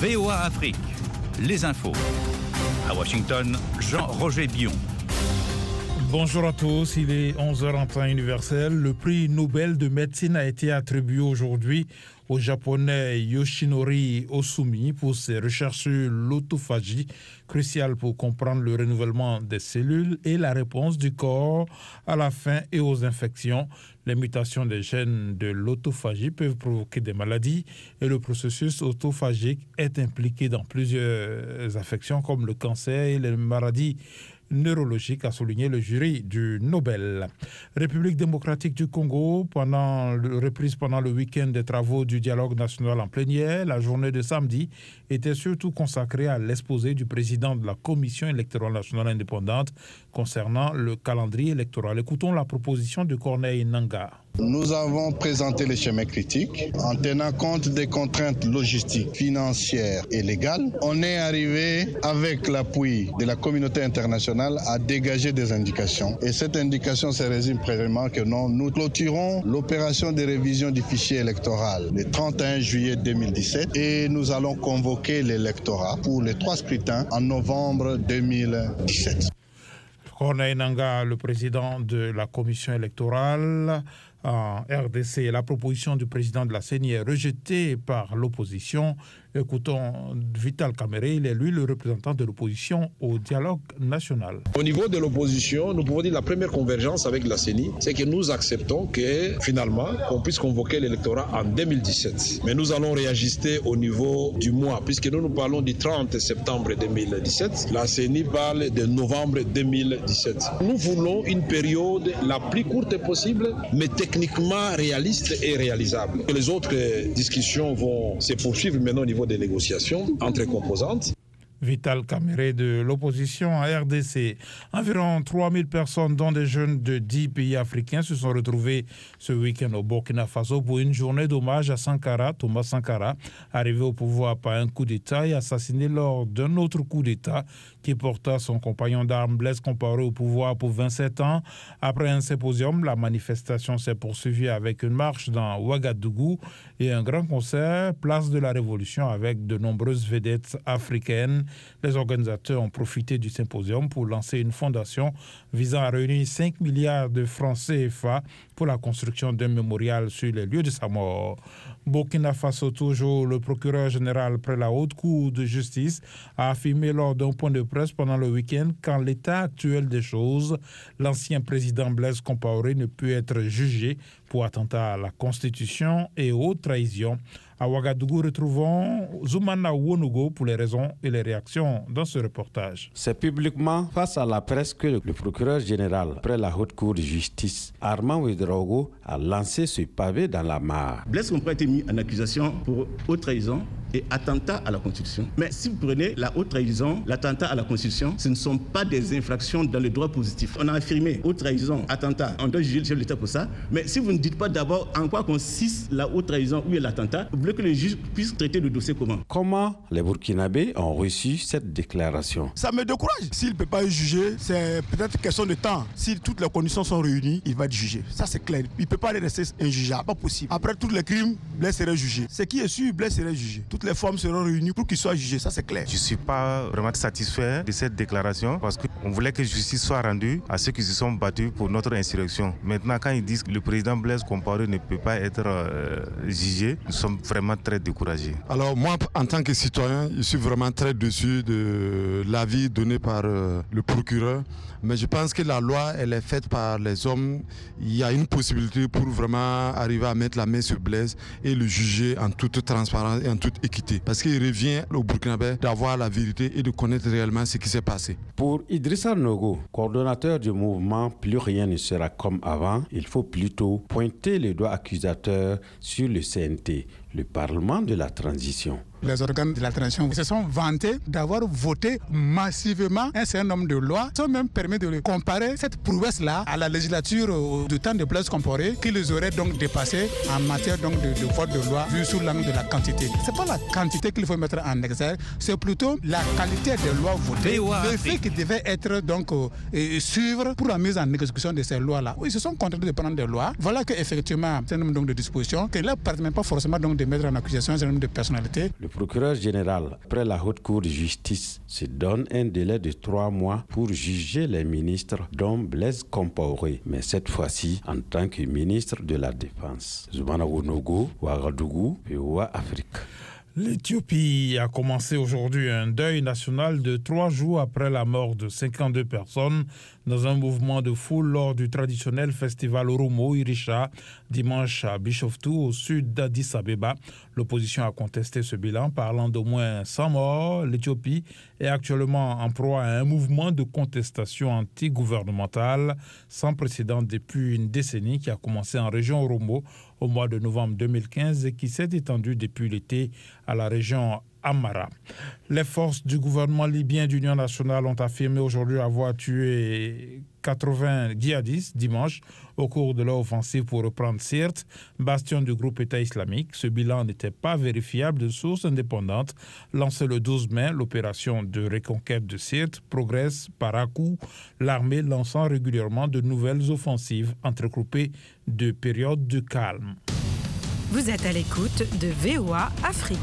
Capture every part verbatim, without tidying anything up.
V O A Afrique, les infos. À Washington, Jean-Roger Bion. Bonjour à tous, il est onze heures en temps universel. Le prix Nobel de médecine a été attribué aujourd'hui au japonais Yoshinori Ohsumi pour ses recherches sur l'autophagie, cruciales pour comprendre le renouvellement des cellules et la réponse du corps à la faim et aux infections. Les mutations des gènes de l'autophagie peuvent provoquer des maladies et le processus autophagique est impliqué dans plusieurs affections comme le cancer et les maladies neurologique, a souligné le jury du Nobel. République démocratique du Congo, pendant le, reprise pendant le week-end des travaux du dialogue national en plénière, la journée de samedi était surtout consacrée à l'exposé du président de la Commission électorale nationale indépendante concernant le calendrier électoral. Écoutons la proposition de Corneille Nangaa. Nous avons présenté les schémas critiques en tenant compte des contraintes logistiques, financières et légales. On est arrivé, avec l'appui de la communauté internationale, à dégager des indications. Et cette indication se résume premièrement que non, nous clôturons l'opération de révision du fichier électoral le trente et un juillet deux mille dix-sept et nous allons convoquer l'électorat pour les trois scrutins en novembre deux mille dix-sept. Corneille Nangaa, le président de la commission électorale en R D C. La proposition du président de la C E N I est rejetée par l'opposition. Écoutons Vital Kamerhe, il est lui le représentant de l'opposition au dialogue national. Au niveau de l'opposition, nous pouvons dire la première convergence avec la C E N I, c'est que nous acceptons que finalement, on puisse convoquer l'électorat en deux mille dix-sept. Mais nous allons réajuster au niveau du mois, puisque nous nous parlons du trente septembre deux mille dix-sept. La C E N I parle de novembre deux mille dix-sept. Nous voulons une période la plus courte possible, mais techniquement réaliste et réalisable. Les autres discussions vont se poursuivre maintenant au niveau des négociations entre composantes. Vital Kamerhe de l'opposition à R D C. Environ trois mille personnes, dont des jeunes de dix pays africains, se sont retrouvés ce week-end au Burkina Faso pour une journée d'hommage à Sankara, Thomas Sankara, arrivé au pouvoir par un coup d'État et assassiné lors d'un autre coup d'État qui porta son compagnon d'armes Blaise Compaoré au pouvoir pour vingt-sept ans. Après un symposium, la manifestation s'est poursuivie avec une marche dans Ouagadougou et un grand concert, place de la Révolution, avec de nombreuses vedettes africaines. Les organisateurs ont profité du symposium pour lancer une fondation visant à réunir cinq milliards de francs C F A pour la construction d'un mémorial sur les lieux de sa mort. Burkina Faso, toujours, le procureur général près la Haute Cour de justice a affirmé lors d'un point de presse pendant le week-end qu'en l'état actuel des choses, l'ancien président Blaise Compaoré ne peut être jugé pour attentat à la Constitution et haute trahison. À Ouagadougou, retrouvons Zoumana Wonogo pour les raisons et les réactions dans ce reportage. C'est publiquement face à la presse que le procureur général près la Haute Cour de justice, Armand Ouedraogo, a lancé ce pavé dans la mare. Blaise Compaoré a été mis en accusation pour haute trahison et attentat à la Constitution. Mais si vous prenez la haute trahison, l'attentat à la Constitution, ce ne sont pas des infractions dans le droit positif. On a affirmé haute trahison, attentat, on doit juger le chef de l'État pour ça. Mais si vous ne dites pas d'abord en quoi consiste la haute trahison ou l'attentat, vous voulez que le juge puisse traiter le dossier comment? Comment les Burkinabés ont reçu cette déclaration? Ça me décourage. S'il ne peut pas être jugé, c'est peut-être question de temps. Si toutes les conditions sont réunies, il va être jugé. Ça c'est clair. Il ne peut pas rester injugeable, pas possible. Après tous les crimes, Blaise serait jugé. Ce qui est sûr, Blaise serait jugé. Toutes les formes seront réunies pour qu'il soit jugé, ça c'est clair. Je ne suis pas vraiment satisfait de cette déclaration parce qu'on voulait que justice soit rendue à ceux qui se sont battus pour notre insurrection. Maintenant, quand ils disent que le président Blaise Compaoré ne peut pas être euh, jugé, nous sommes vraiment très découragés. Alors moi, en tant que citoyen, je suis vraiment très déçu de l'avis donné par euh, le procureur. Mais je pense que la loi, elle est faite par les hommes. Il y a une possibilité pour vraiment arriver à mettre la main sur Blaise et le juger en toute transparence et en toute équité. Parce qu'il revient au Burkinabé d'avoir la vérité et de connaître réellement ce qui s'est passé. Pour Idrissa Nogo, coordonnateur du mouvement Plus rien ne sera comme avant, il faut plutôt pointer le doigt accusateur sur le C N T, le Parlement de la transition. Les organes de la transition se sont vantés d'avoir voté massivement un certain nombre de lois, sans même permettre de comparer cette prouesse-là à la législature du temps de Blaise Compaoré, qui les aurait donc dépassé en matière donc de, de vote de loi vu sous l'angle de la quantité. C'est pas la quantité qu'il faut mettre en exergue, c'est plutôt la qualité des lois votées, le fait qu'ils devaient être donc euh, suivre pour la mise en exécution de ces lois-là. Ils se sont contentés de prendre des lois. Voilà qu'effectivement, c'est un nombre donc de dispositions que là ne permettent pas forcément donc de mettre en accusation un certain nombre de personnalités. Le Le procureur général, après la Haute Cour de justice, se donne un délai de trois mois pour juger les ministres dont Blaise Compaoré, mais cette fois-ci en tant que ministre de la Défense. Zoumana Wonogo, Ouagadougou, P O A Afrique. L'Éthiopie a commencé aujourd'hui un deuil national de trois jours après la mort de cinquante-deux personnes dans un mouvement de foule lors du traditionnel festival Oromo Irisha dimanche à Bishoftu au sud d'Addis Abeba. L'opposition a contesté ce bilan parlant d'au moins cent morts. L'Éthiopie est actuellement en proie à un mouvement de contestation anti-gouvernementale sans précédent depuis une décennie qui a commencé en région Oromo au mois de novembre deux mille quinze et qui s'est étendu depuis l'été à la région Amara. Les forces du gouvernement libyen d'Union nationale ont affirmé aujourd'hui avoir tué quatre-vingts djihadistes dimanche au cours de leur offensive pour reprendre Sirte, bastion du groupe État islamique. Ce bilan n'était pas vérifiable de sources indépendantes. Lancée le douze mai, l'opération de reconquête de Sirte progresse par à-coups, l'armée lançant régulièrement de nouvelles offensives entrecoupées de périodes de calme. Vous êtes à l'écoute de V O A Afrique.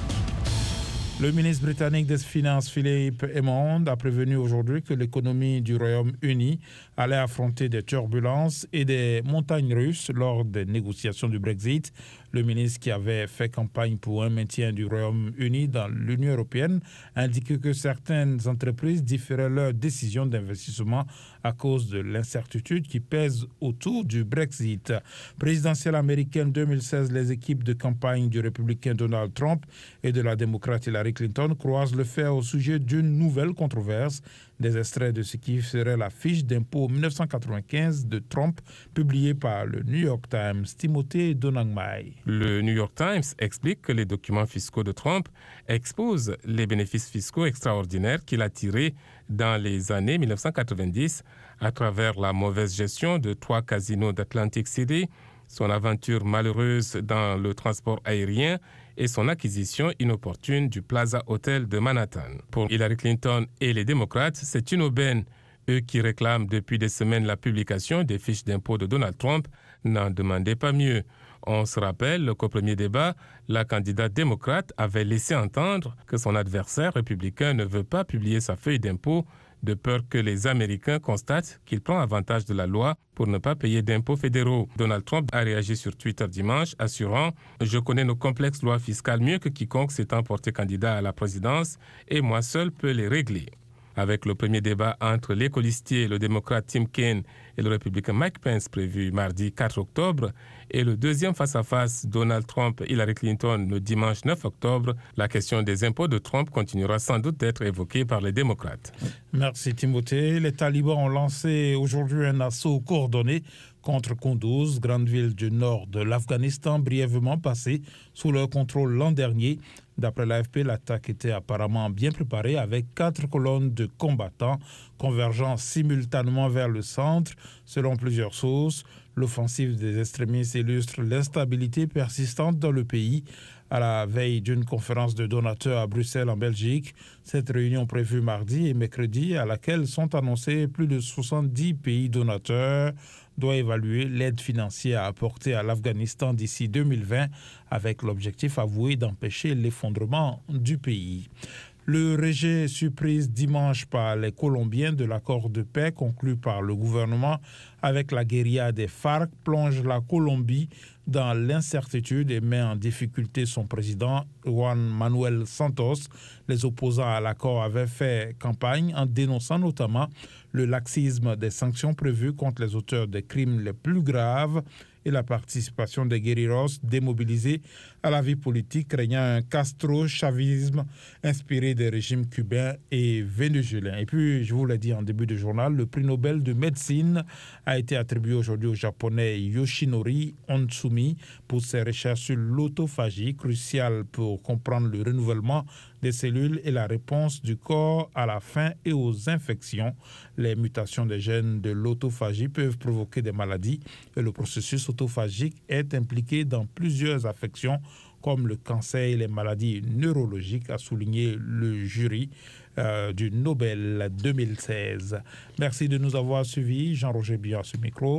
Le ministre britannique des Finances, Philippe Hammond, a prévenu aujourd'hui que l'économie du Royaume-Uni allait affronter des turbulences et des montagnes russes lors des négociations du Brexit. Le ministre, qui avait fait campagne pour un maintien du Royaume-Uni dans l'Union européenne, a indiqué que certaines entreprises différaient leur décision d'investissement à cause de l'incertitude qui pèse autour du Brexit. Présidentielle américaine deux mille seize, les équipes de campagne du républicain Donald Trump et de la démocrate Hillary Clinton croisent le fer au sujet d'une nouvelle controverse. Des extraits de ce qui serait la fiche d'impôt mille neuf cent quatre-vingt-quinze de Trump, publiée par le New York Times. Timothée Donangmai. Le New York Times explique que les documents fiscaux de Trump exposent les bénéfices fiscaux extraordinaires qu'il a tirés dans les années mille neuf cent quatre-vingt-dix à travers la mauvaise gestion de trois casinos d'Atlantic City, son aventure malheureuse dans le transport aérien et son acquisition inopportune du Plaza Hotel de Manhattan. Pour Hillary Clinton et les démocrates, c'est une aubaine. Eux qui réclament depuis des semaines la publication des fiches d'impôt de Donald Trump n'en demandaient pas mieux. On se rappelle qu'au premier débat, la candidate démocrate avait laissé entendre que son adversaire républicain ne veut pas publier sa feuille d'impôt de peur que les Américains constatent qu'il prend avantage de la loi pour ne pas payer d'impôts fédéraux. Donald Trump a réagi sur Twitter dimanche, assurant « Je connais nos complexes lois fiscales mieux que quiconque s'étant porté candidat à la présidence et moi seul peux les régler ». Avec le premier débat entre l'écolistier, le démocrate Tim Kaine et le républicain Mike Pence prévu mardi quatre octobre, et le deuxième face-à-face Donald Trump-Hillary Clinton le dimanche neuf octobre, la question des impôts de Trump continuera sans doute d'être évoquée par les démocrates. Merci Timothée. Les talibans ont lancé aujourd'hui un assaut coordonné contre Kunduz, grande ville du nord de l'Afghanistan, brièvement passée sous leur contrôle l'an dernier. D'après l'A F P, l'attaque était apparemment bien préparée avec quatre colonnes de combattants convergeant simultanément vers le centre. Selon plusieurs sources, l'offensive des extrémistes illustre l'instabilité persistante dans le pays. À la veille d'une conférence de donateurs à Bruxelles en Belgique, cette réunion prévue mardi et mercredi, à laquelle sont annoncés plus de soixante-dix pays donateurs, doit évaluer l'aide financière à apporter à l'Afghanistan d'ici deux mille vingt avec l'objectif avoué d'empêcher l'effondrement du pays. Le rejet surprise dimanche par les Colombiens de l'accord de paix conclu par le gouvernement avec la guérilla des FARC plonge la Colombie dans l'incertitude et met en difficulté son président Juan Manuel Santos. Les opposants à l'accord avaient fait campagne en dénonçant notamment le laxisme des sanctions prévues contre les auteurs des crimes les plus graves et la participation des guerrilleros démobilisés à la vie politique, craignant un castro-chavisme inspiré des régimes cubains et vénézuéliens. Et puis, je vous l'ai dit en début de journal, le prix Nobel de médecine a été attribué aujourd'hui au japonais Yoshinori Onsumi pour ses recherches sur l'autophagie, cruciale pour comprendre le renouvellement des cellules et la réponse du corps à la faim et aux infections. Les mutations des gènes de l'autophagie peuvent provoquer des maladies et le processus autophagique est impliqué dans plusieurs affections comme le cancer et les maladies neurologiques, a souligné le jury euh, du Nobel deux mille seize. Merci de nous avoir suivis. Jean-Roger Biot à ce micro.